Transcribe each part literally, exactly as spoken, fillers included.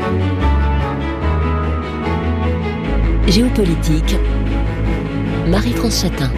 Géopolitique, Marie-France Chatin.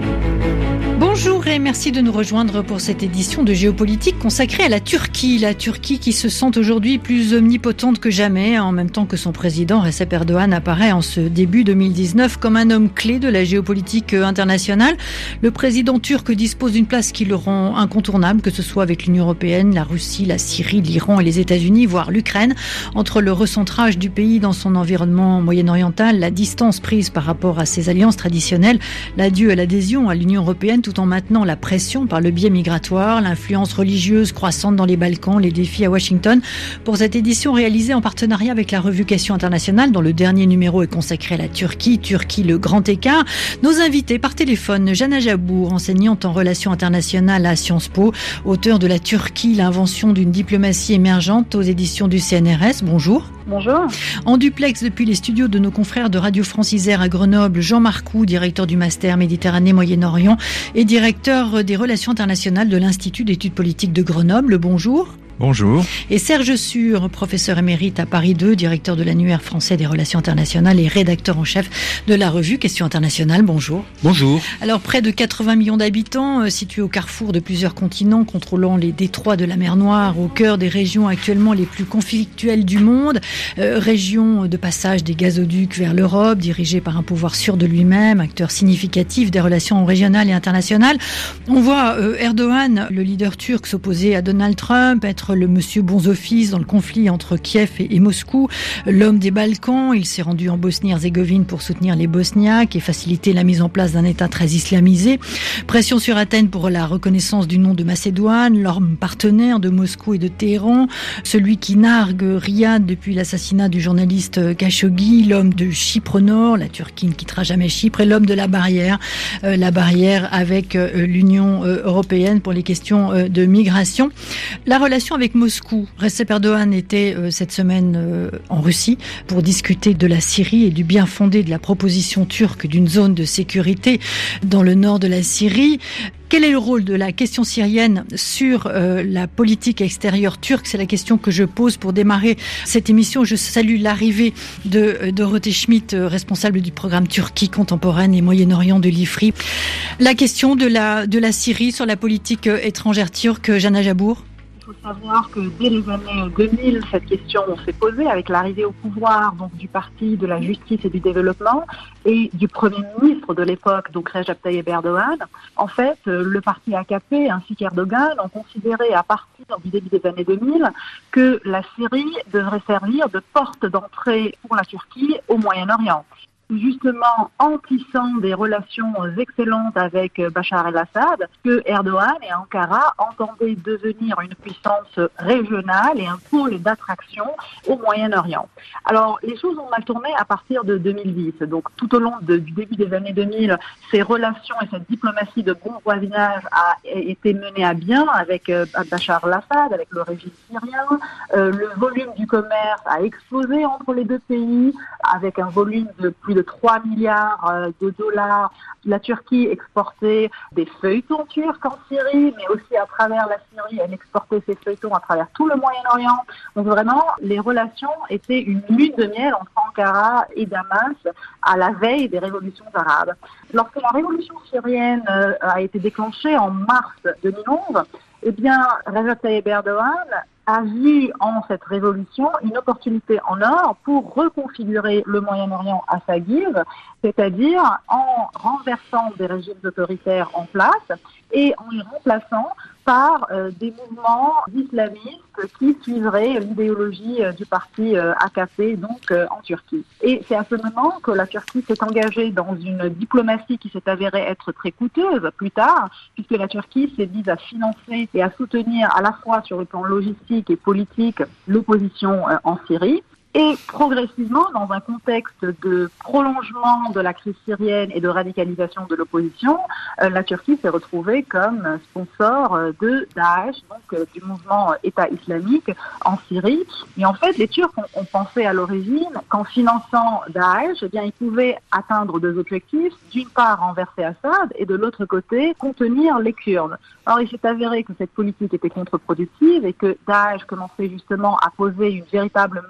Bonjour et merci de nous rejoindre pour cette édition de Géopolitique consacrée à la Turquie. La Turquie qui se sent aujourd'hui plus omnipotente que jamais, en même temps que son président Recep Erdogan apparaît en ce début deux mille dix-neuf comme un homme clé de la géopolitique internationale. Le président turc dispose d'une place qui le rend incontournable, que ce soit avec l'Union européenne, la Russie, la Syrie, l'Iran et les États-Unis, voire l'Ukraine. Entre le recentrage du pays dans son environnement moyen-oriental, la distance prise par rapport à ses alliances traditionnelles, l'adieu à l'adhésion à l'Union européenne tout en maintenant la pression par le biais migratoire, l'influence religieuse croissante dans les Balkans, les défis à Washington. Pour cette édition réalisée en partenariat avec la revue Question Internationale, dont le dernier numéro est consacré à la Turquie, Turquie le grand écart, nos invités par téléphone, Jana Jabour, enseignante en relations internationales à Sciences Po, auteure de La Turquie, l'invention d'une diplomatie émergente aux éditions du C N R S. Bonjour. Bonjour. En duplex depuis les studios de nos confrères de Radio France Isère à Grenoble, Jean Marcoux, directeur du Master Méditerranée-Moyen-Orient et directeur des relations internationales de l'Institut d'études politiques de Grenoble. Bonjour. Bonjour. Et Serge Sur, professeur émérite à Paris deux, directeur de l'annuaire français des relations internationales et rédacteur en chef de la revue Question Internationale. Bonjour. Bonjour. Alors, près de quatre-vingts millions d'habitants, euh, situés au carrefour de plusieurs continents, contrôlant les détroits de la mer Noire, au cœur des régions actuellement les plus conflictuelles du monde, euh, région de passage des gazoducs vers l'Europe, dirigée par un pouvoir sûr de lui-même, acteur significatif des relations régionales et internationales. On voit euh, Erdogan, le leader turc, s'opposer à Donald Trump, être le monsieur bons offices dans le conflit entre Kiev et, et Moscou, l'homme des Balkans. Il s'est rendu en Bosnie-Herzégovine pour soutenir les Bosniaques et faciliter la mise en place d'un État très islamisé. Pression sur Athènes pour la reconnaissance du nom de Macédoine, l'homme partenaire de Moscou et de Téhéran, celui qui nargue Riyad depuis l'assassinat du journaliste Khashoggi, l'homme de Chypre Nord, la Turquie ne quittera jamais Chypre, et l'homme de la barrière, euh, la barrière avec euh, l'Union euh, européenne pour les questions euh, de migration. La relation avec Moscou. Recep Erdogan était euh, cette semaine euh, en Russie pour discuter de la Syrie et du bien fondé de la proposition turque d'une zone de sécurité dans le nord de la Syrie. Quel est le rôle de la question syrienne sur euh, la politique extérieure turque? C'est la question que je pose pour démarrer cette émission. Je salue l'arrivée de euh, Dorothée Schmidt, euh, responsable du programme Turquie contemporaine et Moyen-Orient de l'I F R I. La question de la, de la Syrie sur la politique euh, étrangère turque, Jana Jabour. Il faut savoir que dès les années deux mille, cette question s'est posée avec l'arrivée au pouvoir donc du Parti de la Justice et du Développement et du Premier ministre de l'époque, donc Recep Tayyip Erdogan. En fait, le parti A K P ainsi qu'Erdogan ont considéré à partir du début des années deux mille que la Syrie devrait servir de porte d'entrée pour la Turquie au Moyen-Orient. Justement en tissant des relations excellentes avec Bachar el-Assad, que Erdogan et Ankara entendaient devenir une puissance régionale et un pôle d'attraction au Moyen-Orient. Alors, les choses ont mal tourné à partir de deux mille dix. Donc, tout au long de, du début des années deux mille, ces relations et cette diplomatie de bon voisinage a été menée à bien avec euh, Bachar el-Assad, avec le régime syrien. Euh, le volume du commerce a explosé entre les deux pays, avec un volume de plus de trois milliards de dollars. La Turquie exportait des feuilletons turcs en Syrie, mais aussi à travers la Syrie, elle exportait ses feuilletons à travers tout le Moyen-Orient. Donc vraiment, les relations étaient une lune de miel entre Ankara et Damas à la veille des révolutions arabes. Lorsque la révolution syrienne a été déclenchée en mars deux mille onze, eh bien, Recep Tayyip Erdogan a vu en cette révolution une opportunité en or pour reconfigurer le Moyen-Orient à sa guise, c'est-à-dire en renversant des régimes autoritaires en place et en les remplaçant par euh, des mouvements islamistes qui suivraient l'idéologie euh, du parti euh, A K P, donc euh, en Turquie. Et c'est à ce moment que la Turquie s'est engagée dans une diplomatie qui s'est avérée être très coûteuse plus tard, puisque la Turquie s'est mise à financer et à soutenir à la fois sur le plan logistique et politique l'opposition euh, en Syrie. Et progressivement, dans un contexte de prolongement de la crise syrienne et de radicalisation de l'opposition, euh, la Turquie s'est retrouvée comme sponsor euh, de Daesh, donc euh, du mouvement État islamique en Syrie. Et en fait, les Turcs ont, ont pensé à l'origine qu'en finançant Daesh, eh bien, ils pouvaient atteindre deux objectifs. D'une part, renverser Assad et de l'autre côté, contenir les Kurdes. Alors, il s'est avéré que cette politique était contre-productive et que Daesh commençait justement à poser une véritable menace de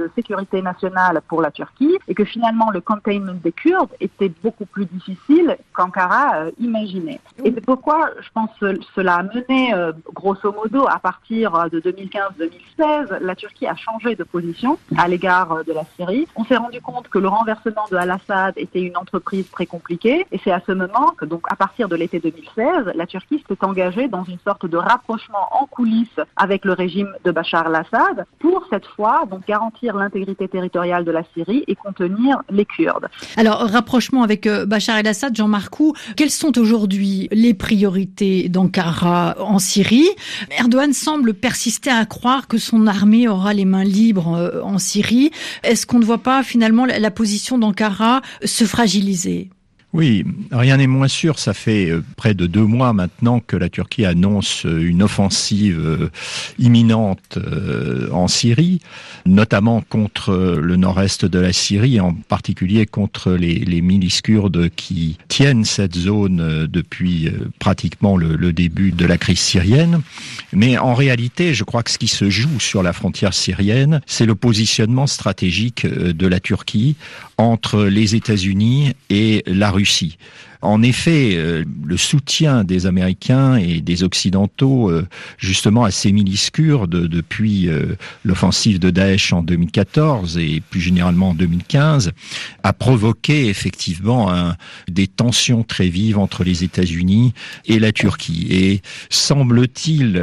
de sécurité nationale pour la Turquie et que finalement le containment des Kurdes était beaucoup plus difficile qu'Ankara euh, imaginait. Et c'est pourquoi je pense que cela a mené euh, grosso modo à partir de deux mille quinze deux mille seize, la Turquie a changé de position à l'égard de la Syrie. On s'est rendu compte que le renversement de Al-Assad était une entreprise très compliquée et c'est à ce moment que, donc à partir de l'été deux mille seize, la Turquie s'est engagée dans une sorte de rapprochement en coulisses avec le régime de Bachar al-Assad pour cette fois donc garantir l'intégrité territoriale de la Syrie et contenir les Kurdes. Alors, rapprochement avec Bachar el-Assad, Jean Marcoux, quelles sont aujourd'hui les priorités d'Ankara en Syrie? Erdogan semble persister à croire que son armée aura les mains libres en Syrie. Est-ce qu'on ne voit pas finalement la position d'Ankara se fragiliser? Oui, rien n'est moins sûr. Ça fait près de deux mois maintenant que la Turquie annonce une offensive imminente en Syrie, notamment contre le nord-est de la Syrie, en particulier contre les, les milices kurdes qui tiennent cette zone depuis pratiquement le, le début de la crise syrienne. Mais en réalité, je crois que ce qui se joue sur la frontière syrienne, c'est le positionnement stratégique de la Turquie entre les États-Unis et la Russie. En effet, le soutien des Américains et des Occidentaux justement à ces milices kurdes depuis l'offensive de Daesh en deux mille quatorze et plus généralement en deux mille quinze a provoqué effectivement un, des tensions très vives entre les États-Unis et la Turquie. Et semble-t-il,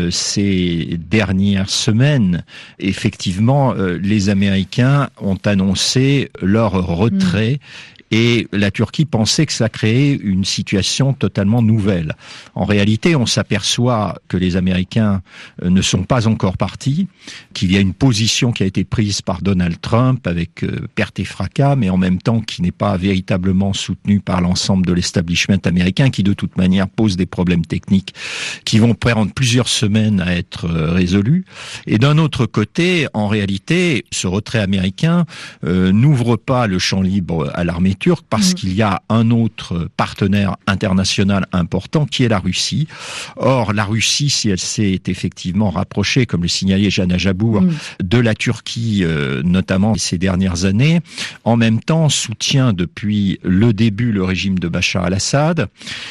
ces dernières semaines, effectivement, les Américains ont annoncé leur retrait. Mmh. Et la Turquie pensait que ça créait une situation totalement nouvelle. En réalité, on s'aperçoit que les Américains ne sont pas encore partis, qu'il y a une position qui a été prise par Donald Trump avec perte et fracas, mais en même temps qui n'est pas véritablement soutenue par l'ensemble de l'establishment américain, qui de toute manière pose des problèmes techniques qui vont prendre plusieurs semaines à être résolus. Et d'un autre côté, en réalité, ce retrait américain euh, n'ouvre pas le champ libre à l'armée turque parce mmh. qu'il y a un autre partenaire international important qui est la Russie. Or, la Russie, si elle s'est effectivement rapprochée, comme le signalait Jana Jabour, mmh. de la Turquie, euh, notamment ces dernières années, en même temps soutient depuis le début le régime de Bachar al-Assad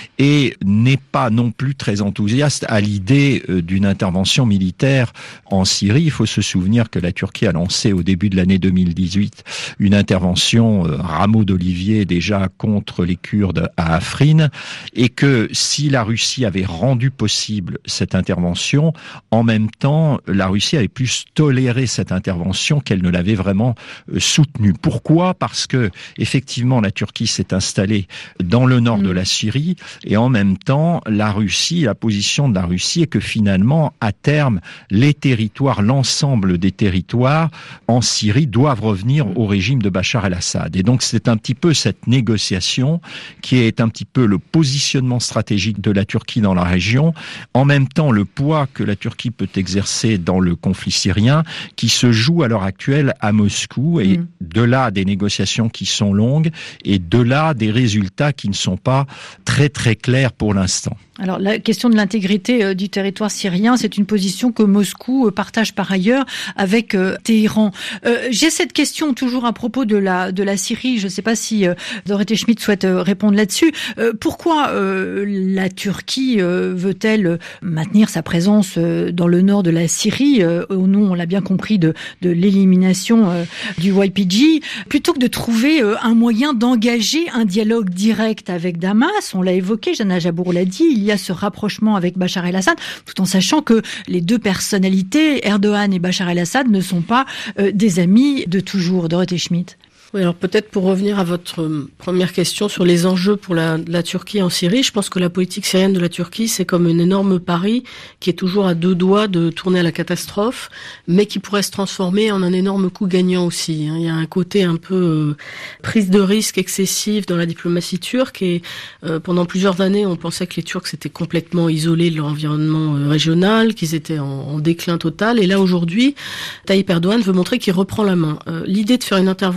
et n'est pas non plus très enthousiaste à l'idée euh, d'une intervention militaire en Syrie. Il faut se souvenir que la Turquie a lancé au début de l'année deux mille dix-huit une intervention euh, rameau d'olivier déjà contre les Kurdes à Afrin et que si la Russie avait rendu possible cette intervention, en même temps, la Russie avait plus toléré cette intervention qu'elle ne l'avait vraiment soutenue. Pourquoi ? Parce que, effectivement, la Turquie s'est installée dans le nord mmh. de la Syrie et en même temps, la Russie, la position de la Russie est que finalement, à terme, les territoires, l'ensemble des territoires en Syrie doivent revenir mmh. au régime de Bachar el-Assad. Et donc, c'est un petit peu cette négociation qui est un petit peu le positionnement stratégique de la Turquie dans la région, en même temps le poids que la Turquie peut exercer dans le conflit syrien qui se joue à l'heure actuelle à Moscou et mmh. de là des négociations qui sont longues et de là des résultats qui ne sont pas très très clairs pour l'instant. Alors, la question de l'intégrité euh, du territoire syrien, c'est une position que Moscou euh, partage par ailleurs avec euh, Téhéran. Euh, j'ai cette question toujours à propos de la de la Syrie. Je ne sais pas si euh, Dorothée Schmidt souhaite euh, répondre là-dessus. Euh, pourquoi euh, la Turquie euh, veut-elle maintenir sa présence euh, dans le nord de la Syrie euh, au nom, on l'a bien compris, de de l'élimination euh, du Y P G, plutôt que de trouver euh, un moyen d'engager un dialogue direct avec Damas? On l'a évoqué, Jana Jabour l'a dit. Il y a ce rapprochement avec Bachar el-Assad, tout en sachant que les deux personnalités, Erdogan et Bachar el-Assad, ne sont pas euh, des amis de toujours. Dorothée Schmidt. Oui, alors peut-être pour revenir à votre première question sur les enjeux pour la, la Turquie en Syrie, je pense que la politique syrienne de la Turquie, c'est comme un énorme pari qui est toujours à deux doigts de tourner à la catastrophe, mais qui pourrait se transformer en un énorme coup gagnant aussi. Il y a un côté un peu euh, prise de risque excessive dans la diplomatie turque et euh, pendant plusieurs années, on pensait que les Turcs s'étaient complètement isolés de leur environnement euh, régional, qu'ils étaient en, en déclin total. Et là, aujourd'hui, Tayyip Erdogan veut montrer qu'il reprend la main. Euh, l'idée de faire une intervention, une nouvelle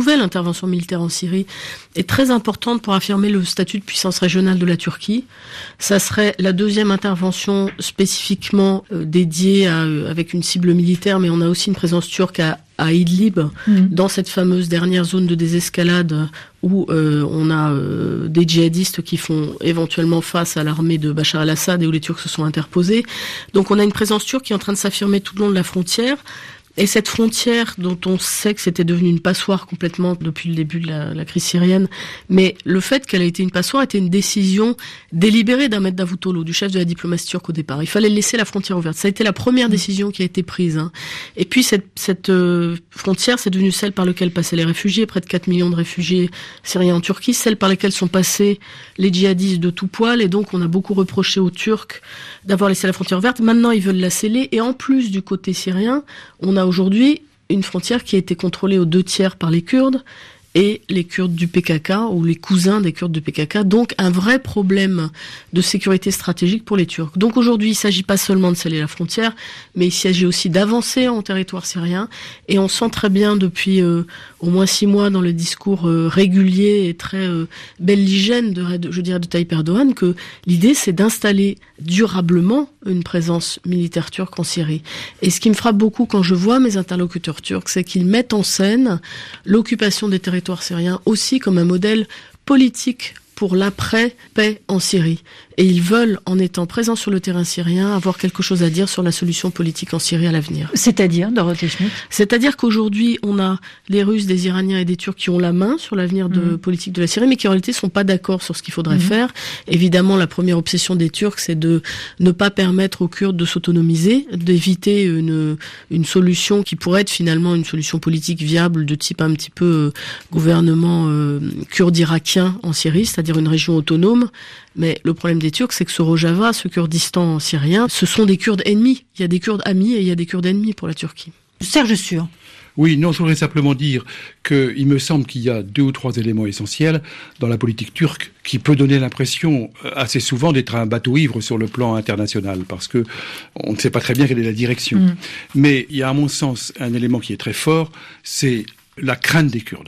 nouvelle intervention militaire en Syrie est très importante pour affirmer le statut de puissance régionale de la Turquie. Ça serait la deuxième intervention spécifiquement euh, dédiée à, euh, avec une cible militaire, mais on a aussi une présence turque à à Idlib, mmh. dans cette fameuse dernière zone de désescalade où euh, on a euh, des djihadistes qui font éventuellement face à l'armée de Bachar el-Assad et où les Turcs se sont interposés. Donc on a une présence turque qui est en train de s'affirmer tout le long de la frontière. Et cette frontière dont on sait que c'était devenu une passoire complètement depuis le début de la, la crise syrienne, mais le fait qu'elle ait été une passoire était une décision délibérée d'Ahmed Davutoglu, du chef de la diplomatie turque au départ. Il fallait laisser la frontière ouverte. Ça a été la première décision qui a été prise. Hein. Et puis cette, cette euh, frontière, c'est devenu celle par laquelle passaient les réfugiés, près de quatre millions de réfugiés syriens en Turquie, celle par laquelle sont passés les djihadistes de tout poil. Et donc on a beaucoup reproché aux Turcs d'avoir laissé la frontière ouverte. Maintenant ils veulent la sceller. Et en plus du côté syrien, on a aujourd'hui une frontière qui a été contrôlée aux deux tiers par les Kurdes et les Kurdes du P K K ou les cousins des Kurdes du P K K. Donc un vrai problème de sécurité stratégique pour les Turcs. Donc aujourd'hui, il ne s'agit pas seulement de sceller la frontière, mais il s'agit aussi d'avancer en territoire syrien. Et on sent très bien depuis euh, au moins six mois dans le discours euh, régulier et très euh, belligène de, de, je dirais, de Tayyip Erdogan que l'idée c'est d'installer durablement une présence militaire turque en Syrie. Et ce qui me frappe beaucoup quand je vois mes interlocuteurs turcs, c'est qu'ils mettent en scène l'occupation des territoires syriens aussi comme un modèle politique pour l'après-paix en Syrie. Et ils veulent, en étant présents sur le terrain syrien, avoir quelque chose à dire sur la solution politique en Syrie à l'avenir. C'est-à-dire, Dorothée Schmitt ? C'est-à-dire qu'aujourd'hui, on a les Russes, des Iraniens et des Turcs qui ont la main sur l'avenir de mmh. politique de la Syrie, mais qui en réalité sont pas d'accord sur ce qu'il faudrait mmh. faire. Évidemment, la première obsession des Turcs, c'est de ne pas permettre aux Kurdes de s'autonomiser, d'éviter une, une solution qui pourrait être finalement une solution politique viable de type un petit peu euh, gouvernement euh, kurde irakien en Syrie, c'est-à-dire une région autonome. Mais le problème des Turcs, c'est que ce Rojava, ce Kurdistan syrien, ce sont des Kurdes ennemis. Il y a des Kurdes amis et il y a des Kurdes ennemis pour la Turquie. Serge Sûr. Oui, non, je voudrais simplement dire qu'il me semble qu'il y a deux ou trois éléments essentiels dans la politique turque qui peut donner l'impression assez souvent d'être un bateau ivre sur le plan international, parce que on ne sait pas très bien quelle est la direction. Mmh. Mais il y a à mon sens un élément qui est très fort, c'est la crainte des Kurdes.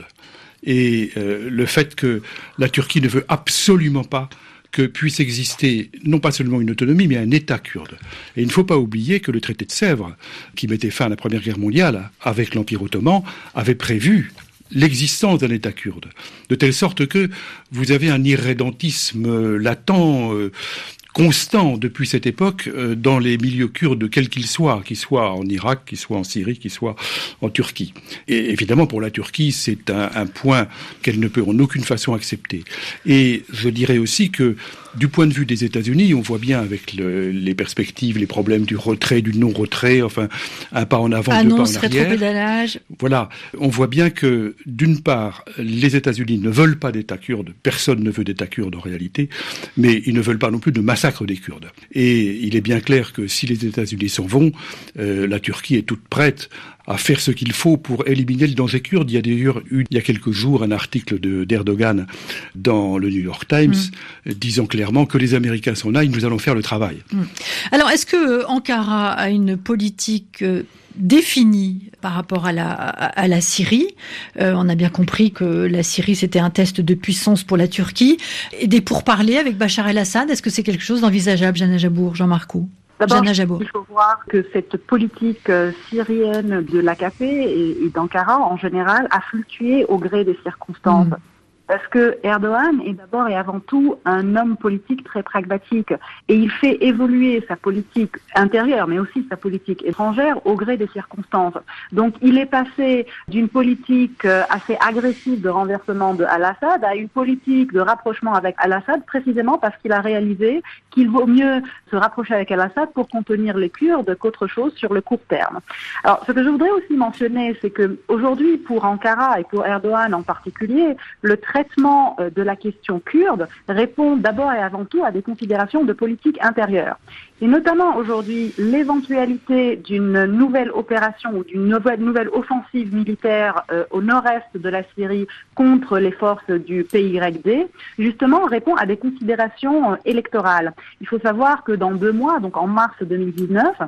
Et euh, le fait que la Turquie ne veut absolument pas que puisse exister non pas seulement une autonomie, mais un État kurde. Et il ne faut pas oublier que le traité de Sèvres, qui mettait fin à la Première Guerre mondiale avec l'Empire ottoman, avait prévu l'existence d'un État kurde. De telle sorte que vous avez un irrédentisme latent, euh, constant depuis cette époque euh, dans les milieux kurdes, quels qu'ils soient, qu'ils soient en Irak, qu'ils soient en Syrie, qu'ils soient en Turquie. Et évidemment, pour la Turquie, c'est un, un point qu'elle ne peut en aucune façon accepter. Et je dirais aussi que du point de vue des États-Unis, on voit bien avec le, les perspectives, les problèmes du retrait, du non-retrait, enfin, un pas en avant, Annonce, deux pas en arrière. rétropédalage. Voilà. On voit bien que, d'une part, les États-Unis ne veulent pas d'État kurde. Personne ne veut d'État kurde en réalité. Mais ils ne veulent pas non plus de massacre des Kurdes. Et il est bien clair que si les États-Unis s'en vont, euh, la Turquie est toute prête à faire ce qu'il faut pour éliminer le danger kurde. Il y a d'ailleurs eu, il y a quelques jours, un article de, d'Erdogan dans le New York Times mmh. disant clairement que les Américains sont là, nous allons faire le travail. Mmh. Alors, est-ce que euh, Ankara a une politique euh, définie par rapport à la, à, à la Syrie? euh, On a bien compris que la Syrie, c'était un test de puissance pour la Turquie. Et des pourparlers avec Bachar el-Assad, est-ce que c'est quelque chose d'envisageable, Jana Jabour, Jean-Marc Roux? D'abord, il faut voir que cette politique syrienne de l'A K P et, et d'Ankara, en général, a fluctué au gré des circonstances. Mmh. Parce que Erdogan est d'abord et avant tout un homme politique très pragmatique et il fait évoluer sa politique intérieure mais aussi sa politique étrangère au gré des circonstances. Donc il est passé d'une politique assez agressive de renversement de Al-Assad à une politique de rapprochement avec Al-Assad précisément parce qu'il a réalisé qu'il vaut mieux se rapprocher avec Al-Assad pour contenir les Kurdes qu'autre chose sur le court terme. Alors ce que je voudrais aussi mentionner, c'est que aujourd'hui pour Ankara et pour Erdogan en particulier, le traitement de la question kurde répond d'abord et avant tout à des considérations de politique intérieure. Et notamment aujourd'hui, l'éventualité d'une nouvelle opération ou d'une nouvelle, nouvelle offensive militaire euh, au nord-est de la Syrie contre les forces du P Y D, justement répond à des considérations euh, électorales. Il faut savoir que dans deux mois, donc en mars deux mille dix-neuf,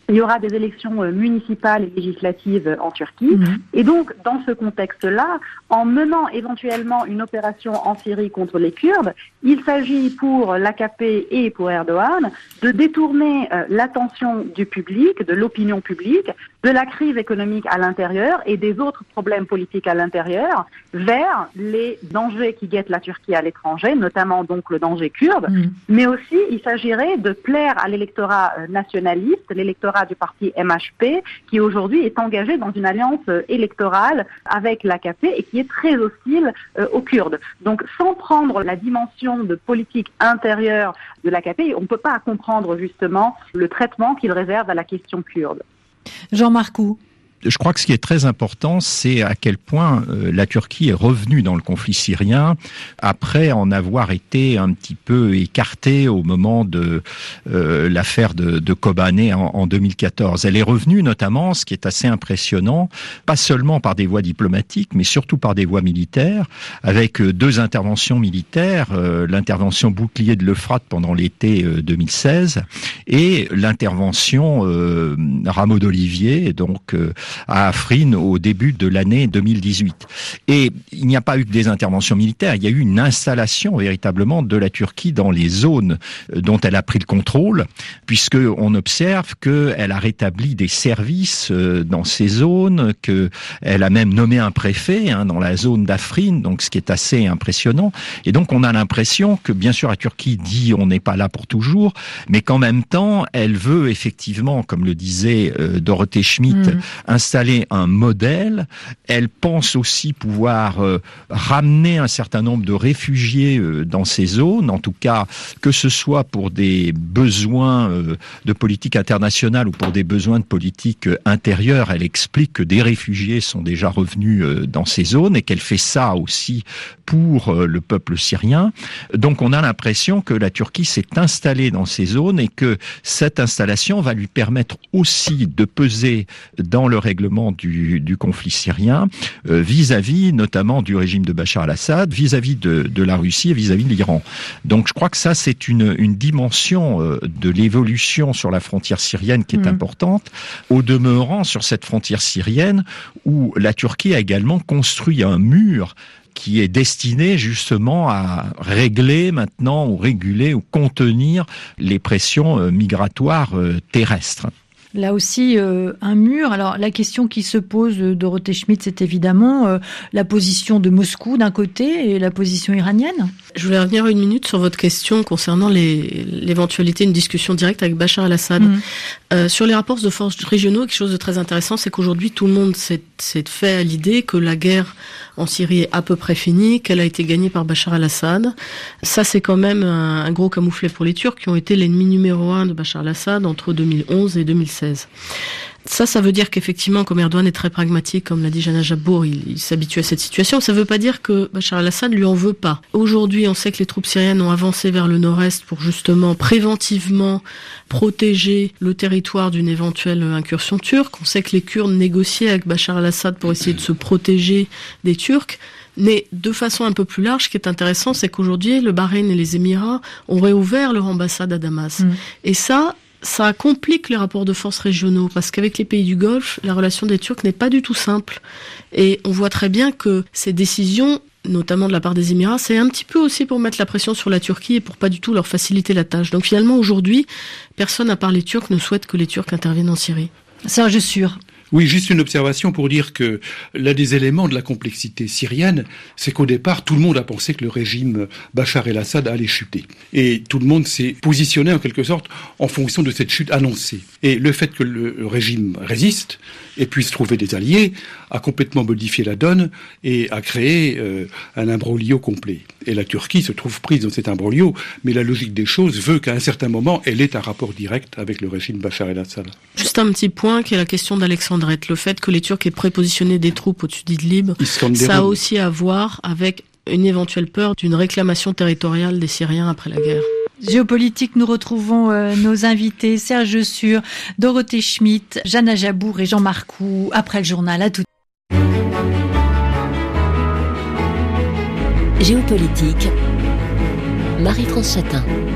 Il y aura des élections municipales et législatives en Turquie. Mmh. Et donc, dans ce contexte-là, en menant éventuellement une opération en Syrie contre les Kurdes, il s'agit pour l'A K P et pour Erdogan de détourner euh, l'attention du public, de l'opinion publique, de la crise économique à l'intérieur et des autres problèmes politiques à l'intérieur vers les dangers qui guettent la Turquie à l'étranger, notamment donc le danger kurde. Mmh. Mais aussi, il s'agirait de plaire à l'électorat nationaliste, l'électorat du parti M H P, qui aujourd'hui est engagé dans une alliance électorale avec l'A K P et qui est très hostile euh, aux Kurdes. Donc, sans prendre la dimension de politique intérieure de l'A K P, on ne peut pas comprendre justement le traitement qu'il réserve à la question kurde. Jean Marcoux. Je crois que ce qui est très important, c'est à quel point euh, la Turquie est revenue dans le conflit syrien après en avoir été un petit peu écartée au moment de euh, l'affaire de, de Kobané en, en deux mille quatorze. Elle est revenue notamment, ce qui est assez impressionnant, pas seulement par des voies diplomatiques, mais surtout par des voies militaires, avec euh, deux interventions militaires, euh, l'intervention bouclier de l'Euphrate pendant l'été euh, deux mille seize et l'intervention euh, rameau d'olivier, donc euh, à Afrin au début de l'année deux mille dix-huit. Et il n'y a pas eu que des interventions militaires, il y a eu une installation véritablement de la Turquie dans les zones dont elle a pris le contrôle, puisqu'on observe qu'elle a rétabli des services dans ces zones, qu'elle a même nommé un préfet hein, dans la zone d'Afrin, donc ce qui est assez impressionnant. Et donc on a l'impression que bien sûr la Turquie dit on n'est pas là pour toujours, mais qu'en même temps elle veut effectivement, comme le disait euh, Dorothée Schmidt, mmh. installer un modèle. Elle pense aussi pouvoir euh, ramener un certain nombre de réfugiés euh, dans ces zones, en tout cas que ce soit pour des besoins euh, de politique internationale ou pour des besoins de politique euh, intérieure. Elle explique que des réfugiés sont déjà revenus euh, dans ces zones et qu'elle fait ça aussi pour euh, le peuple syrien. Donc on a l'impression que la Turquie s'est installée dans ces zones et que cette installation va lui permettre aussi de peser dans le règlement du, du conflit syrien euh, vis-à-vis notamment du régime de Bachar al-Assad, vis-à-vis de, de la Russie et vis-à-vis de l'Iran. Donc je crois que ça c'est une, une dimension euh, de l'évolution sur la frontière syrienne qui est mmh. importante. Au demeurant, sur cette frontière syrienne où la Turquie a également construit un mur qui est destiné justement à régler maintenant ou réguler ou contenir les pressions migratoires terrestres. Là aussi, euh, un mur. Alors, la question qui se pose, euh, Dorothée Schmidt, c'est évidemment euh, la position de Moscou d'un côté et la position iranienne. Je voulais revenir une minute sur votre question concernant les, l'éventualité d'une discussion directe avec Bachar al-Assad. Mmh. Euh, sur les rapports de force régionaux, quelque chose de très intéressant, c'est qu'aujourd'hui, tout le monde s'est, s'est fait à l'idée que la guerre en Syrie est à peu près finie, qu'elle a été gagnée par Bachar al-Assad. Ça, c'est quand même un, un gros camouflet pour les Turcs qui ont été l'ennemi numéro un de Bachar al-Assad entre deux mille onze et deux mille seize. Ça, ça veut dire qu'effectivement, comme Erdogan est très pragmatique, comme l'a dit Jana Jabour, il, il s'habitue à cette situation. Ça ne veut pas dire que Bachar al-Assad lui en veut pas. Aujourd'hui, on sait que les troupes syriennes ont avancé vers le nord-est pour justement préventivement protéger le territoire d'une éventuelle incursion turque. On sait que les Kurdes négociaient avec Bachar al-Assad pour essayer de se protéger des Turcs. Mais de façon un peu plus large, ce qui est intéressant, c'est qu'aujourd'hui, le Bahreïn et les Émirats ont réouvert leur ambassade à Damas. Mmh. Et ça, ça complique les rapports de force régionaux, parce qu'avec les pays du Golfe, la relation des Turcs n'est pas du tout simple. Et on voit très bien que ces décisions, notamment de la part des Émirats, c'est un petit peu aussi pour mettre la pression sur la Turquie et pour pas du tout leur faciliter la tâche. Donc finalement, aujourd'hui, personne à part les Turcs ne souhaite que les Turcs interviennent en Syrie. Serge Sûr. Oui, juste une observation pour dire que l'un des éléments de la complexité syrienne, c'est qu'au départ, tout le monde a pensé que le régime Bachar el-Assad allait chuter. Et tout le monde s'est positionné en quelque sorte en fonction de cette chute annoncée. Et le fait que le régime résiste et puisse trouver des alliés a complètement modifié la donne et a créé euh, un imbroglio complet. Et la Turquie se trouve prise dans cet imbroglio, mais la logique des choses veut qu'à un certain moment, elle ait un rapport direct avec le régime Bachar el-Assad. Juste un petit point qui est la question d'Alexandre. Le fait que les Turcs aient prépositionné des troupes au-dessus d'Idlib, ça a aussi à voir avec une éventuelle peur d'une réclamation territoriale des Syriens après la guerre. Géopolitique, nous retrouvons euh, nos invités, Serge Sûr, Dorothée Schmidt, Jana Jabour et Jean Marcoux, après le journal. À tout. Géopolitique, Marie-France Chatin.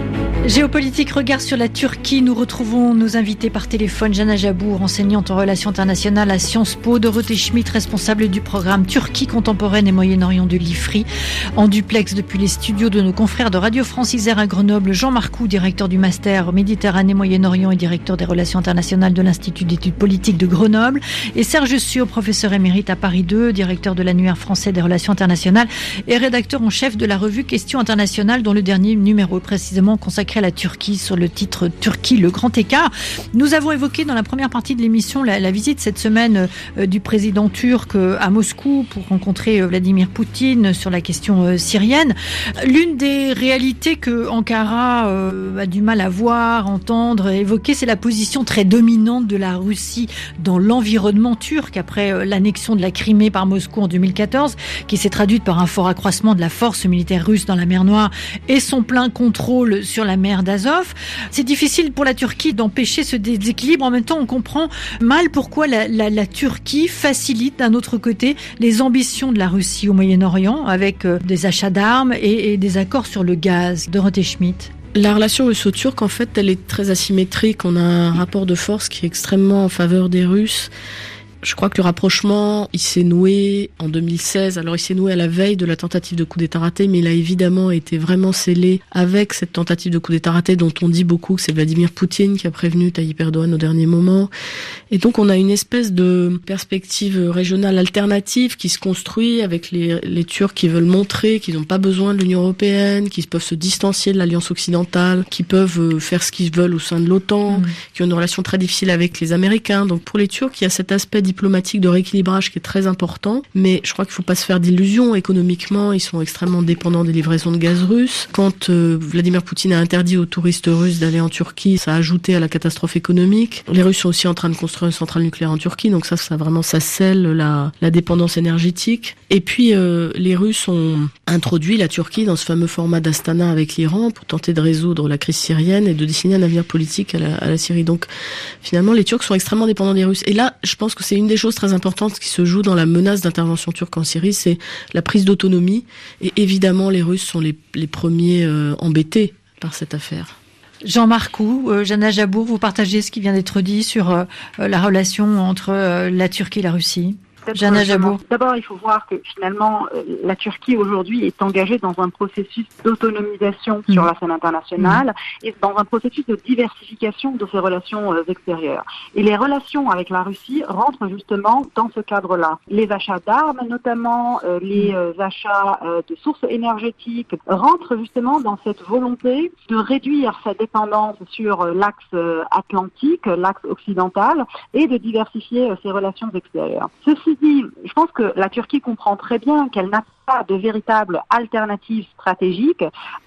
Géopolitique, regard sur la Turquie. Nous retrouvons nos invités par téléphone. Jana Jabour, enseignante en relations internationales à Sciences Po. Dorothée Schmitt, responsable du programme Turquie contemporaine et Moyen-Orient de l'I F R I. En duplex depuis les studios de nos confrères de Radio France Isère à Grenoble, Jean Marcoux, directeur du master Méditerranée Moyen-Orient et directeur des relations internationales de l'Institut d'études politiques de Grenoble. Et Serge Sûr, professeur émérite à Paris deux, directeur de l'annuaire français des relations internationales et rédacteur en chef de la revue Questions internationales, dont le dernier numéro est précisément consacré à la Turquie sur le titre Turquie, le grand écart. Nous avons évoqué dans la première partie de l'émission la, la visite cette semaine euh, du président turc euh, à Moscou pour rencontrer euh, Vladimir Poutine sur la question euh, syrienne. L'une des réalités que Ankara euh, a du mal à voir, entendre, évoquer, c'est la position très dominante de la Russie dans l'environnement turc après euh, l'annexion de la Crimée par Moscou en deux mille quatorze, qui s'est traduite par un fort accroissement de la force militaire russe dans la mer Noire et son plein contrôle sur la mer d'Azov. C'est difficile pour la Turquie d'empêcher ce déséquilibre. En même temps, on comprend mal pourquoi la, la, la Turquie facilite d'un autre côté les ambitions de la Russie au Moyen-Orient avec euh, des achats d'armes et, et des accords sur le gaz. Dorothée Schmitt. La relation russo-turque, en fait, elle est très asymétrique. On a un rapport de force qui est extrêmement en faveur des Russes. Je crois que le rapprochement, il s'est noué en deux mille seize. Alors, il s'est noué à la veille de la tentative de coup d'État raté, mais il a évidemment été vraiment scellé avec cette tentative de coup d'État raté dont on dit beaucoup que c'est Vladimir Poutine qui a prévenu Tayyip Erdogan au dernier moment. Et donc, on a une espèce de perspective régionale alternative qui se construit avec les, les Turcs qui veulent montrer qu'ils n'ont pas besoin de l'Union européenne, qu'ils peuvent se distancier de l'Alliance occidentale, qui peuvent faire ce qu'ils veulent au sein de l'OTAN, mmh. qui ont une relation très difficile avec les Américains. Donc, pour les Turcs, il y a cet aspect diplomatique de rééquilibrage qui est très important, mais je crois qu'il ne faut pas se faire d'illusions. Économiquement, ils sont extrêmement dépendants des livraisons de gaz russes. Quand euh, Vladimir Poutine a interdit aux touristes russes d'aller en Turquie, ça a ajouté à la catastrophe économique. Les Russes sont aussi en train de construire une centrale nucléaire en Turquie, donc ça, ça vraiment, ça scelle la, la dépendance énergétique. Et puis, euh, les Russes ont introduit la Turquie dans ce fameux format d'Astana avec l'Iran pour tenter de résoudre la crise syrienne et de dessiner un avenir politique à la, à la Syrie. Donc, finalement, les Turcs sont extrêmement dépendants des Russes. Et là, je pense que c'est une des choses très importantes qui se joue dans la menace d'intervention turque en Syrie, c'est la prise d'autonomie. Et évidemment, les Russes sont les, les premiers euh, embêtés par cette affaire. Jean Marcoux, euh, Jana Jabour, vous partagez ce qui vient d'être dit sur euh, la relation entre euh, la Turquie et la Russie? Jana Jabour. D'abord, il faut voir que finalement, euh, la Turquie aujourd'hui est engagée dans un processus d'autonomisation mmh. sur la scène internationale mmh. et dans un processus de diversification de ses relations euh, extérieures. Et les relations avec la Russie rentrent justement dans ce cadre-là. Les achats d'armes, notamment euh, les euh, achats euh, de sources énergétiques, rentrent justement dans cette volonté de réduire sa dépendance sur euh, l'axe euh, atlantique, l'axe occidental, et de diversifier euh, ses relations extérieures. Ceci dit, je pense que la Turquie comprend très bien qu'elle n'a pas de véritable alternative stratégique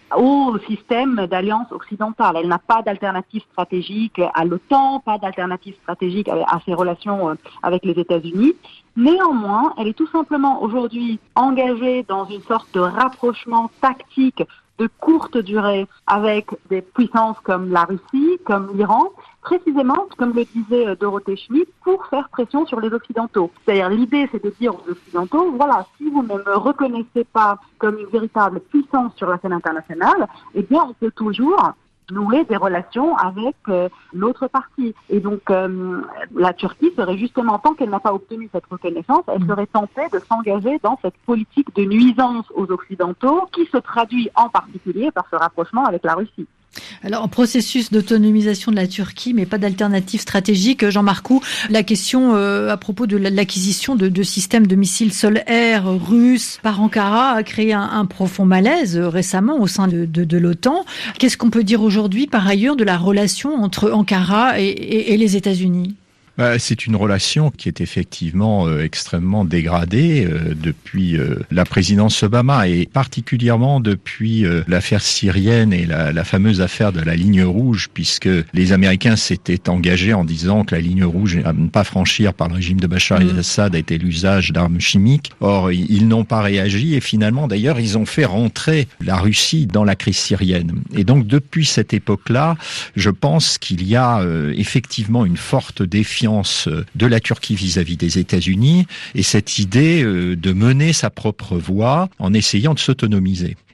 au système d'alliance occidentale. Elle n'a pas d'alternative stratégique à l'OTAN, pas d'alternative stratégique à ses relations avec les États-Unis. Néanmoins, elle est tout simplement aujourd'hui engagée dans une sorte de rapprochement tactique de courte durée avec des puissances comme la Russie, comme l'Iran, précisément, comme le disait Dorothée Schmitt, pour faire pression sur les Occidentaux. C'est-à-dire, l'idée, c'est de dire aux Occidentaux, voilà, si vous ne me reconnaissez pas comme une véritable puissance sur la scène internationale, eh bien, on peut toujours nouer des relations avec euh, l'autre partie. Et donc, euh, la Turquie serait justement, tant qu'elle n'a pas obtenu cette reconnaissance, elle serait tentée de s'engager dans cette politique de nuisance aux Occidentaux qui se traduit en particulier par ce rapprochement avec la Russie. Alors, en processus d'autonomisation de la Turquie, mais pas d'alternative stratégique, Jean Marcoux, la question euh, à propos de l'acquisition de, de systèmes de missiles sol-air russes par Ankara a créé un, un profond malaise euh, récemment au sein de, de, de l'OTAN. Qu'est-ce qu'on peut dire aujourd'hui, par ailleurs, de la relation entre Ankara et, et, et les États-Unis ? C'est une relation qui est effectivement euh, extrêmement dégradée euh, depuis euh, la présidence Obama et particulièrement depuis euh, l'affaire syrienne et la, la fameuse affaire de la ligne rouge, puisque les Américains s'étaient engagés en disant que la ligne rouge à ne pas franchir par le régime de Bachar el-Assad a été l'usage d'armes chimiques. Or, ils, ils n'ont pas réagi et finalement, d'ailleurs, ils ont fait rentrer la Russie dans la crise syrienne. Et donc, depuis cette époque-là, je pense qu'il y a euh, effectivement une forte défiance de la Turquie vis-à-vis des États-Unis et cette idée de mener sa propre voie en essayant de s'autonomiser.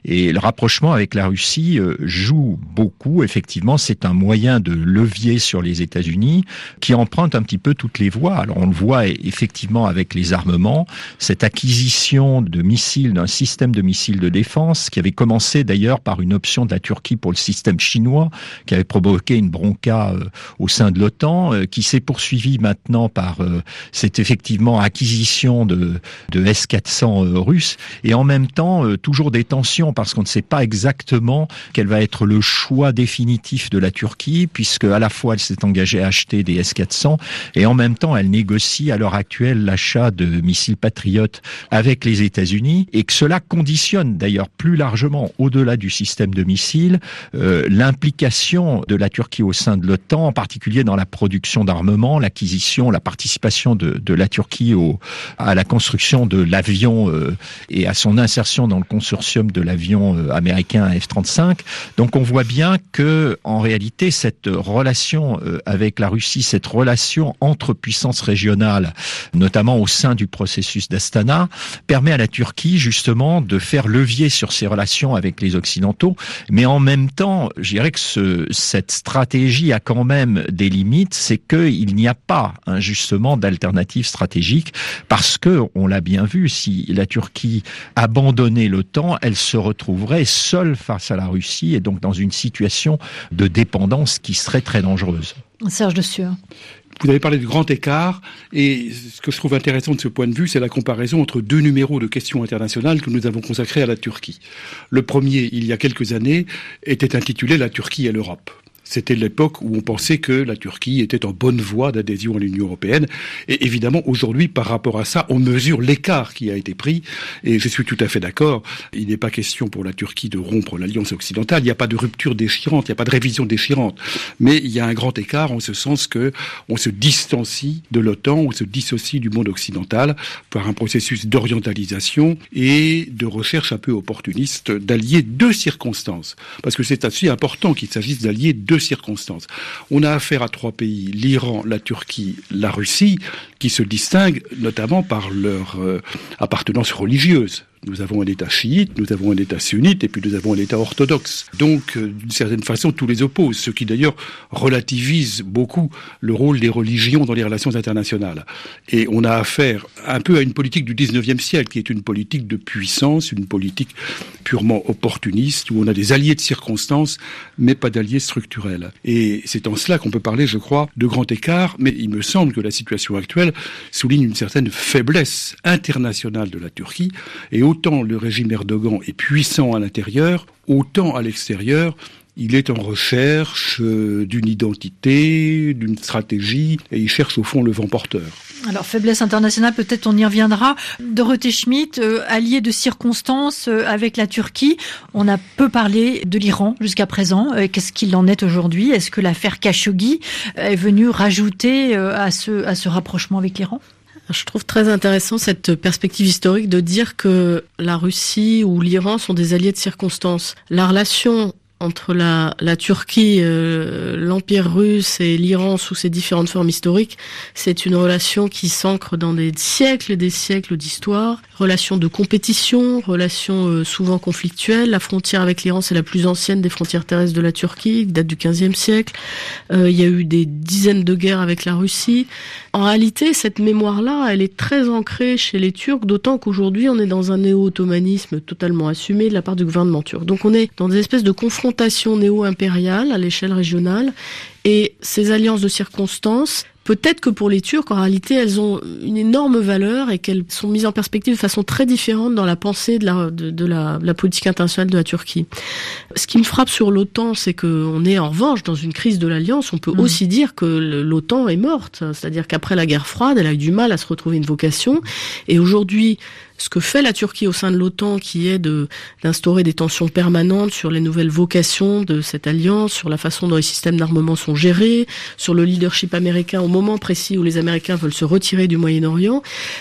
Et le rapprochement avec la Russie euh, joue beaucoup. Effectivement, c'est un moyen de levier sur les États-Unis qui emprunte un petit peu toutes les voies. Alors on le voit effectivement avec les armements, cette acquisition de missiles, d'un système de missiles de défense qui avait commencé d'ailleurs par une option de la Turquie pour le système chinois, qui avait provoqué une bronca euh, au sein de l'OTAN, euh, qui s'est poursuivie maintenant par euh, cette effectivement acquisition de, de S quatre cents euh, russes, et en même temps euh, toujours des tensions parce qu'on ne sait pas exactement quel va être le choix définitif de la Turquie, puisque à la fois elle s'est engagée à acheter des S quatre cents et en même temps elle négocie à l'heure actuelle l'achat de missiles patriotes avec les États-Unis, et que cela conditionne d'ailleurs plus largement au-delà du système de missiles euh, l'implication de la Turquie au sein de l'OTAN, en particulier dans la production d'armement, l'acquisition, la participation de, de la Turquie au, à la construction de l'avion euh, et à son insertion dans le consortium de l'avion euh, américain F trente-cinq. Donc on voit bien que en réalité cette relation euh, avec la Russie, cette relation entre puissances régionales, notamment au sein du processus d'Astana, permet à la Turquie justement de faire levier sur ses relations avec les Occidentaux, mais en même temps, je dirais que ce, cette stratégie a quand même des limites, c'est qu'il n'y a pas hein, justement d'alternative stratégique, parce que, on l'a bien vu, si la Turquie abandonnait l'OTAN, elle se retrouverait seule face à la Russie, et donc dans une situation de dépendance qui serait très dangereuse. Serge Dessueur. Vous avez parlé de grand écart, et ce que je trouve intéressant de ce point de vue, c'est la comparaison entre deux numéros de questions internationales que nous avons consacrés à la Turquie. Le premier, il y a quelques années, était intitulé « La Turquie et l'Europe ». C'était l'époque où on pensait que la Turquie était en bonne voie d'adhésion à l'Union européenne. Et évidemment, aujourd'hui, par rapport à ça, on mesure l'écart qui a été pris. Et je suis tout à fait d'accord. Il n'est pas question pour la Turquie de rompre l'alliance occidentale. Il n'y a pas de rupture déchirante. Il n'y a pas de révision déchirante. Mais il y a un grand écart en ce sens que on se distancie de l'OTAN, on se dissocie du monde occidental par un processus d'orientalisation et de recherche un peu opportuniste d'allier deux circonstances. Parce que c'est assez important qu'il s'agisse d'allier deux circonstances. On a affaire à trois pays, l'Iran, la Turquie, la Russie, qui se distinguent notamment par leur euh, appartenance religieuse. Nous avons un État chiite, nous avons un État sunnite, et puis nous avons un État orthodoxe. Donc, euh, d'une certaine façon, tous les opposent, ce qui d'ailleurs relativise beaucoup le rôle des religions dans les relations internationales. Et on a affaire un peu à une politique du dix-neuvième siècle, qui est une politique de puissance, une politique purement opportuniste, où on a des alliés de circonstances, mais pas d'alliés structurels. Et c'est en cela qu'on peut parler, je crois, de grand écart, mais il me semble que la situation actuelle souligne une certaine faiblesse internationale de la Turquie, et autant le régime Erdogan est puissant à l'intérieur, autant à l'extérieur, il est en recherche euh, d'une identité, d'une stratégie, et il cherche au fond le vent porteur. Alors, faiblesse internationale, peut-être on y reviendra. Dorothée Schmitt, euh, alliée de circonstances euh, avec la Turquie, on a peu parlé de l'Iran jusqu'à présent. Euh, qu'est-ce qu'il en est aujourd'hui ? Est-ce que l'affaire Khashoggi est venue rajouter euh, à ce, à ce rapprochement avec l'Iran ? Je trouve très intéressant cette perspective historique de dire que la Russie ou l'Iran sont des alliés de circonstances. La relation entre la, la Turquie, euh, l'Empire russe et l'Iran sous ses différentes formes historiques, c'est une relation qui s'ancre dans des siècles et des siècles d'histoire, relation de compétition, relation euh, souvent conflictuelle. La frontière avec l'Iran, c'est la plus ancienne des frontières terrestres de la Turquie, qui date du quinzième siècle. Euh, il y a eu des dizaines de guerres avec la Russie. En réalité, cette mémoire-là, elle est très ancrée chez les Turcs, d'autant qu'aujourd'hui, on est dans un néo-ottomanisme totalement assumé de la part du gouvernement turc. Donc on est dans des espèces de confrontations néo-impériales à l'échelle régionale, et ces alliances de circonstances, peut-être que pour les Turcs, en réalité, elles ont une énorme valeur et qu'elles sont mises en perspective de façon très différente dans la pensée de la, de, de la, de la politique internationale de la Turquie. Ce qui me frappe sur l'OTAN, c'est qu'on est en revanche dans une crise de l'Alliance. On peut mmh. aussi dire que l'OTAN est morte. C'est-à-dire qu'après la guerre froide, elle a eu du mal à se retrouver une vocation. Et aujourd'hui, ce que fait la Turquie au sein de l'OTAN, qui est de d'instaurer des tensions permanentes sur les nouvelles vocations de cette alliance, sur la façon dont les systèmes d'armement sont gérés, sur le leadership américain au moment précis où les Américains veulent se retirer du Moyen-Orient,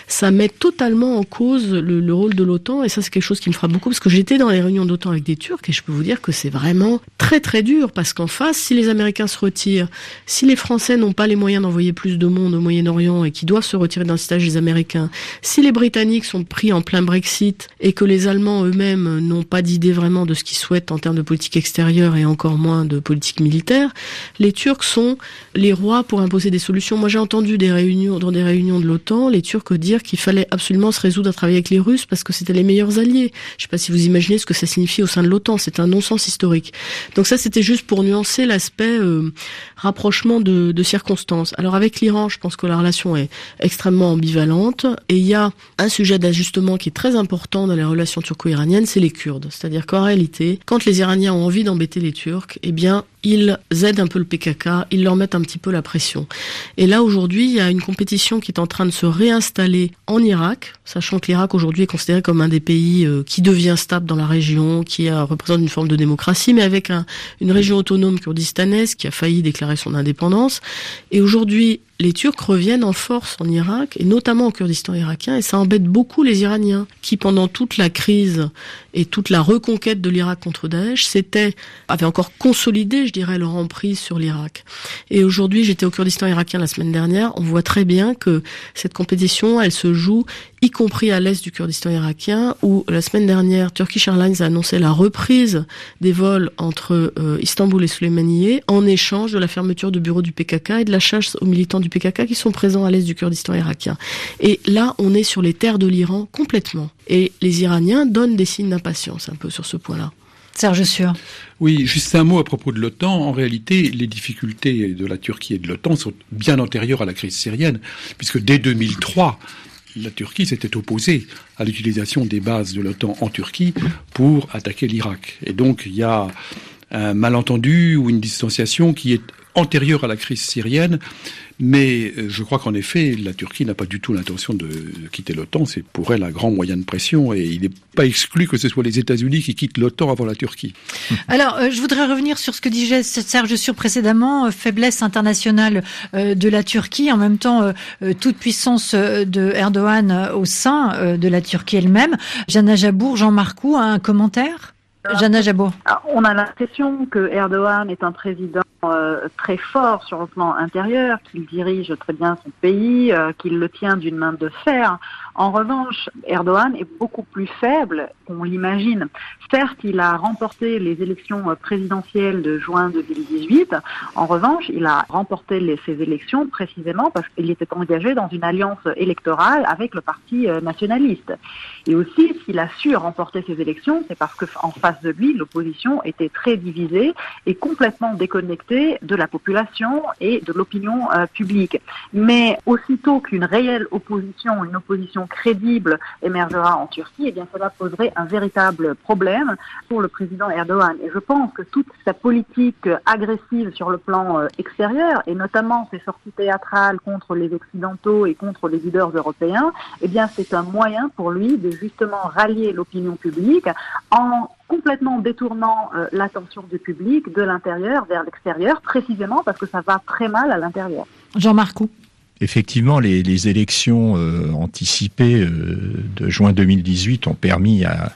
ça met totalement en cause le, le rôle de l'OTAN, et ça c'est quelque chose qui me frappe beaucoup, parce que j'étais dans les réunions d'OTAN avec des Turcs, et je peux vous dire que c'est vraiment très très dur, parce qu'en face, si les Américains se retirent, si les Français n'ont pas les moyens d'envoyer plus de monde au Moyen-Orient et qui doivent se retirer d'un stage des Américains, si les Britanniques sont pris en plein Brexit et que les Allemands eux-mêmes n'ont pas d'idée vraiment de ce qu'ils souhaitent en termes de politique extérieure et encore moins de politique militaire, les Turcs sont les rois pour imposer des solutions. Moi j'ai entendu des réunions, dans des réunions de l'OTAN, les Turcs dire qu'il fallait absolument se résoudre à travailler avec les Russes parce que c'était les meilleurs alliés. Je ne sais pas si vous imaginez ce que ça signifie au sein de l'OTAN, c'est un non-sens historique. Donc ça c'était juste pour nuancer l'aspect euh, rapprochement de, de circonstances. Alors avec l'Iran, je pense que la relation est extrêmement ambivalente, et il y a un sujet d'ajustement qui est très important dans les relations turco-iraniennes, c'est les Kurdes. C'est-à-dire qu'en réalité, quand les Iraniens ont envie d'embêter les Turcs, eh bien ils aident un peu le P K K, ils leur mettent un petit peu la pression. Et là, aujourd'hui, il y a une compétition qui est en train de se réinstaller en Irak, sachant que l'Irak, aujourd'hui, est considéré comme un des pays euh, qui devient stable dans la région, qui a, représente une forme de démocratie, mais avec un, une région autonome kurdistanaise qui a failli déclarer son indépendance. Et aujourd'hui, les Turcs reviennent en force en Irak, et notamment au Kurdistan irakien, et ça embête beaucoup les Iraniens, qui pendant toute la crise et toute la reconquête de l'Irak contre Daesh, c'était, avaient encore consolidé, je dirais, leur emprise sur l'Irak. Et aujourd'hui, j'étais au Kurdistan irakien la semaine dernière, on voit très bien que cette compétition, elle se joue y compris à l'est du Kurdistan irakien, où la semaine dernière, Turkish Airlines a annoncé la reprise des vols entre euh, Istanbul et Sulaymaniyye en échange de la fermeture de bureaux du P K K et de la chasse aux militants du P K K qui sont présents à l'est du Kurdistan irakien. Et là, on est sur les terres de l'Iran complètement. Et les Iraniens donnent des signes d'impatience un peu sur ce point-là. Serge Sûr. Oui, juste un mot à propos de l'OTAN. En réalité, les difficultés de la Turquie et de l'OTAN sont bien antérieures à la crise syrienne, puisque dès deux mille trois, la Turquie s'était opposée à l'utilisation des bases de l'OTAN en Turquie pour attaquer l'Irak. Et donc, il y a un malentendu ou une distanciation qui est antérieure à la crise syrienne, mais je crois qu'en effet, la Turquie n'a pas du tout l'intention de quitter l'OTAN. C'est pour elle un grand moyen de pression, et il n'est pas exclu que ce soit les États-Unis qui quittent l'OTAN avant la Turquie. Alors, euh, je voudrais revenir sur ce que disait Serge Sûr précédemment, euh, faiblesse internationale euh, de la Turquie, en même temps euh, toute puissance euh, de Erdogan euh, au sein euh, de la Turquie elle-même. Jana Jabour, Jean Marcou, un commentaire ? Jana Jabour. On a l'impression que Erdogan est un président euh, très fort sur le plan intérieur, qu'il dirige très bien son pays, euh, qu'il le tient d'une main de fer. En revanche, Erdogan est beaucoup plus faible qu'on l'imagine. Certes, il a remporté les élections présidentielles de juin deux mille dix-huit. En revanche, il a remporté les, ces élections précisément parce qu'il était engagé dans une alliance électorale avec le parti nationaliste. Et aussi, s'il a su remporter ces élections, c'est parce qu'en face de lui, l'opposition était très divisée et complètement déconnectée de la population et de l'opinion euh, publique. Mais aussitôt qu'une réelle opposition, une opposition crédible émergera en Turquie, eh bien cela poserait un véritable problème pour le président Erdogan. Et je pense que toute sa politique agressive sur le plan euh, extérieur, et notamment ses sorties théâtrales contre les Occidentaux et contre les leaders européens, eh bien c'est un moyen pour lui de justement rallier l'opinion publique en complètement détournant euh, l'attention du public de l'intérieur vers l'extérieur, précisément parce que ça va très mal à l'intérieur. Jean Marcou. Effectivement, les, les élections euh, anticipées euh, de juin deux mille dix-huit ont permis à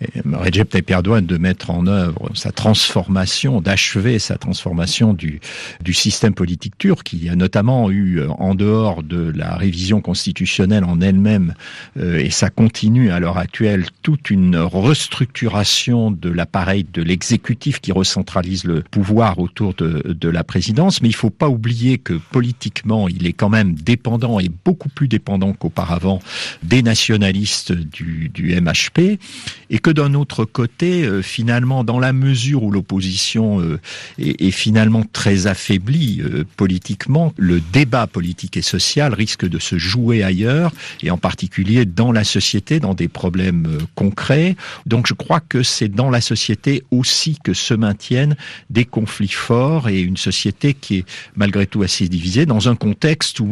Recep Tayyip Erdogan de mettre en œuvre sa transformation, d'achever sa transformation du, du système politique turc, qui a notamment eu, en dehors de la révision constitutionnelle en elle-même, euh, et ça continue à l'heure actuelle, toute une restructuration de l'appareil de l'exécutif qui recentralise le pouvoir autour de, de la présidence. Mais il ne faut pas oublier que politiquement, il est quand même dépendant et beaucoup plus dépendant qu'auparavant des nationalistes du, du M H P, et que d'un autre côté, euh, finalement, dans la mesure où l'opposition euh, est, est finalement très affaiblie euh, politiquement, le débat politique et social risque de se jouer ailleurs, et en particulier dans la société, dans des problèmes euh, concrets. Donc je crois que c'est dans la société aussi que se maintiennent des conflits forts, et une société qui est malgré tout assez divisée, dans un contexte où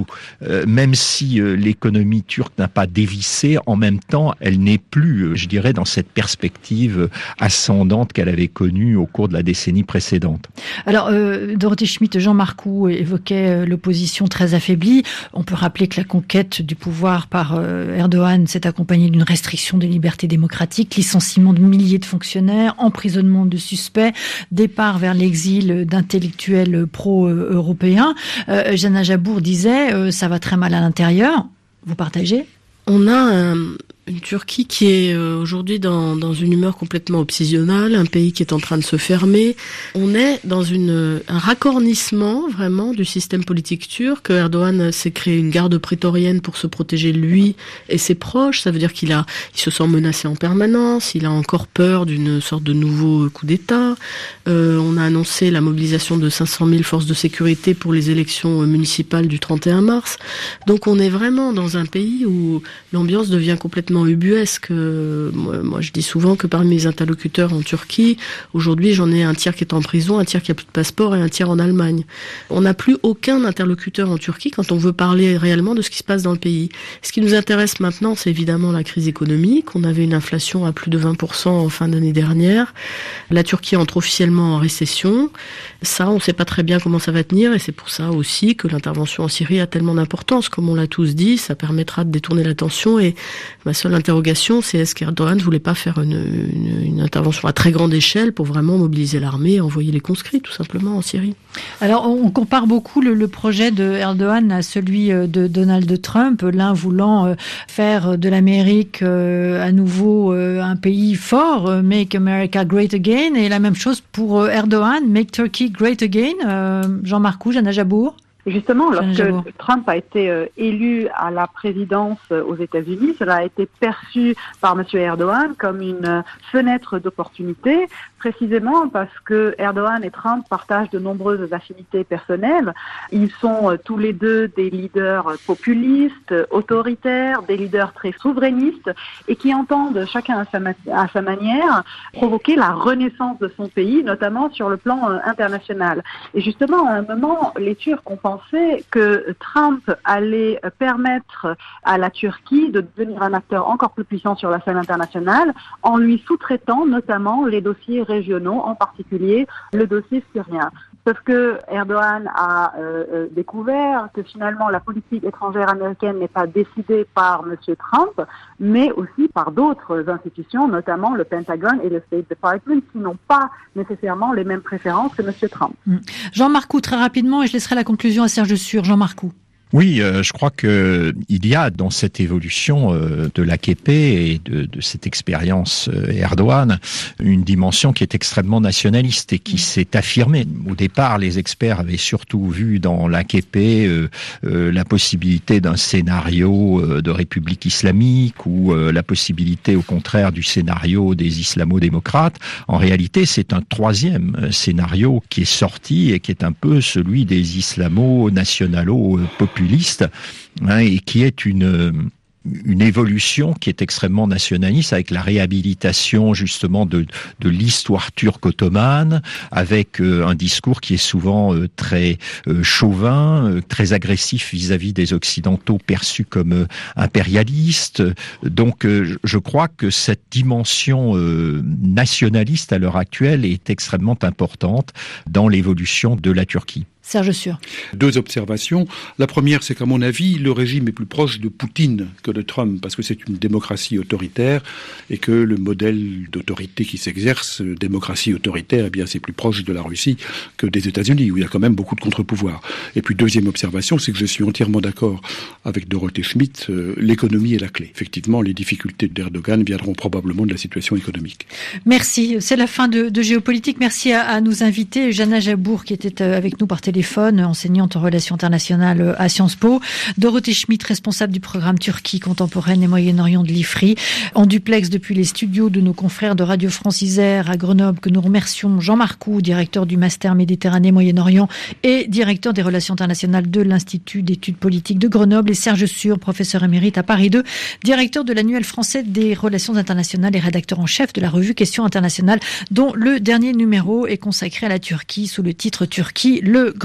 Euh, même si euh, l'économie turque n'a pas dévissé, en même temps, elle n'est plus, euh, je dirais, dans cette perspective ascendante qu'elle avait connue au cours de la décennie précédente. Alors, euh, Dorothée Schmidt, Jean Marcoux évoquait l'opposition très affaiblie. On peut rappeler que la conquête du pouvoir par euh, Erdogan s'est accompagnée d'une restriction des libertés démocratiques, licenciement de milliers de fonctionnaires, emprisonnement de suspects, départ vers l'exil d'intellectuels pro-européens. Euh, Jana Jabour disait euh, ça va très mal à l'intérieur. Vous partagez ? On a un, une Turquie qui est euh, aujourd'hui dans, dans une humeur complètement obsessionnelle, un pays qui est en train de se fermer. On est dans une, un racornissement vraiment du système politique turc. Erdogan s'est créé une garde prétorienne pour se protéger lui et ses proches. Ça veut dire qu'il a, il se sent menacé en permanence. Il a encore peur d'une sorte de nouveau coup d'État. Euh, on a annoncé la mobilisation de cinq cent mille forces de sécurité pour les élections municipales du trente et un mars. Donc on est vraiment dans un pays où l'ambiance devient complètement ubuesque. Moi, moi, je dis souvent que parmi mes interlocuteurs en Turquie, aujourd'hui, j'en ai un tiers qui est en prison, un tiers qui a plus de passeport et un tiers en Allemagne. On n'a plus aucun interlocuteur en Turquie quand on veut parler réellement de ce qui se passe dans le pays. Ce qui nous intéresse maintenant, c'est évidemment la crise économique. On avait une inflation à plus de vingt pour cent en fin d'année dernière. La Turquie entre officiellement en récession. Ça, on ne sait pas très bien comment ça va tenir et c'est pour ça aussi que l'intervention en Syrie a tellement d'importance. Comme on l'a tous dit, ça permettra de détourner l'attention et ma seule interrogation, c'est est-ce qu'Erdogan ne voulait pas faire une, une, une intervention à très grande échelle pour vraiment mobiliser l'armée et envoyer les conscrits, tout simplement, en Syrie. Alors, on compare beaucoup le, le projet de Erdogan à celui de Donald Trump, l'un voulant faire de l'Amérique à nouveau un pays fort, Make America Great Again, et la même chose pour Erdogan, Make Turkey Great Again. Jean Marcoux, Jana Jabour. Justement, lorsque Trump a été euh, élu à la présidence euh, aux États-Unis, cela a été perçu par M. Erdogan comme une euh, fenêtre d'opportunité, précisément parce que Erdogan et Trump partagent de nombreuses affinités personnelles. Ils sont euh, tous les deux des leaders populistes, autoritaires, des leaders très souverainistes et qui entendent chacun à sa, ma- à sa manière provoquer la renaissance de son pays, notamment sur le plan euh, international. Et justement, à un moment, les Turcs ont pensé que Trump allait permettre à la Turquie de devenir un acteur encore plus puissant sur la scène internationale en lui sous-traitant notamment les dossiers régionaux, en particulier le dossier syrien. Sauf que Erdogan a euh, découvert que finalement la politique étrangère américaine n'est pas décidée par M. Trump, mais aussi par d'autres institutions, notamment le Pentagone et le State Department, qui n'ont pas nécessairement les mêmes préférences que M. Trump. Jean Marcoux, très rapidement, et je laisserai la conclusion à Serge Sur. Jean Marcoux. Oui, euh, je crois que il y a dans cette évolution euh, de l'A K P et de, de cette expérience euh, Erdogan une dimension qui est extrêmement nationaliste et qui s'est affirmée. Au départ, les experts avaient surtout vu dans l'A K P euh, euh, la possibilité d'un scénario euh, de république islamique ou euh, la possibilité, au contraire, du scénario des islamo-démocrates. En réalité, c'est un troisième scénario qui est sorti et qui est un peu celui des islamo-nationalo-populistes. populiste, hein, et qui est une une évolution qui est extrêmement nationaliste avec la réhabilitation justement de de l'histoire turque ottomane, avec euh, un discours qui est souvent euh, très euh, chauvin, euh, très agressif vis-à-vis des occidentaux perçus comme euh, impérialistes. Donc euh, je crois que cette dimension euh, nationaliste à l'heure actuelle est extrêmement importante dans l'évolution de la Turquie. Serge Sur. Deux observations. La première, c'est qu'à mon avis, le régime est plus proche de Poutine que de Trump, parce que c'est une démocratie autoritaire et que le modèle d'autorité qui s'exerce, démocratie autoritaire, eh bien, c'est plus proche de la Russie que des États-Unis, où il y a quand même beaucoup de contre-pouvoirs. Et puis, deuxième observation, c'est que je suis entièrement d'accord avec Dorothée Schmidt, euh, l'économie est la clé. Effectivement, les difficultés d'Erdogan viendront probablement de la situation économique. Merci. C'est la fin de, de Géopolitique. Merci à, à nos invités. Jana Jabour, qui était avec nous par téléphone, enseignante en relations internationales à Sciences Po. Dorothée Schmidt, responsable du programme Turquie contemporaine et Moyen-Orient de l'I F R I. En duplex depuis les studios de nos confrères de Radio France Isère à Grenoble, que nous remercions. Jean Marcoux, directeur du Master Méditerranée Moyen-Orient et directeur des relations internationales de l'Institut d'études politiques de Grenoble. Et Serge Sur, professeur émérite à Paris deux, directeur de l'annuel français des relations internationales et rédacteur en chef de la revue Questions internationales, dont le dernier numéro est consacré à la Turquie sous le titre Turquie, le grand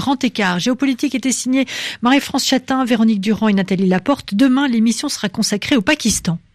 grand écart. Géopolitique était signé Marie-France Chatin, Véronique Durand et Nathalie Laporte. Demain, l'émission sera consacrée au Pakistan.